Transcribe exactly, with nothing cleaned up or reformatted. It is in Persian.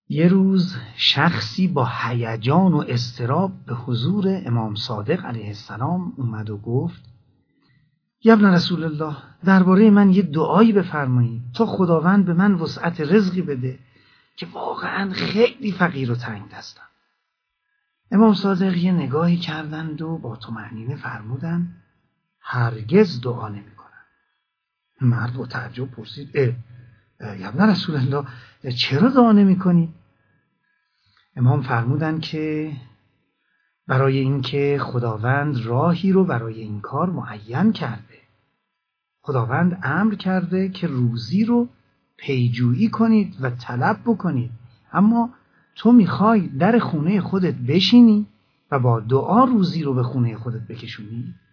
یه روز شخصی با هیجان و اضطراب به حضور امام صادق علیه السلام اومد و گفت: یا ابن رسول الله، درباره من یه دعایی بفرمایید تا خداوند به من وسعت رزقی بده که واقعا خیلی فقیر و تنگ دستم. امام صادق یه نگاهی کردند و با طمأنینه فرمودند: هرگز دعا نمی کنم. مرد با تعجب پرسید: اه یا ابن رسول الله، چرا دعا نمی کنی؟ امام فرمودند که برای اینکه خداوند راهی رو برای این کار معین کرده. خداوند امر کرده که روزی رو پیجویی کنید و طلب بکنید، اما تو میخوای در خونه خودت بشینی و با دعا روزی رو به خونه خودت بکشونی؟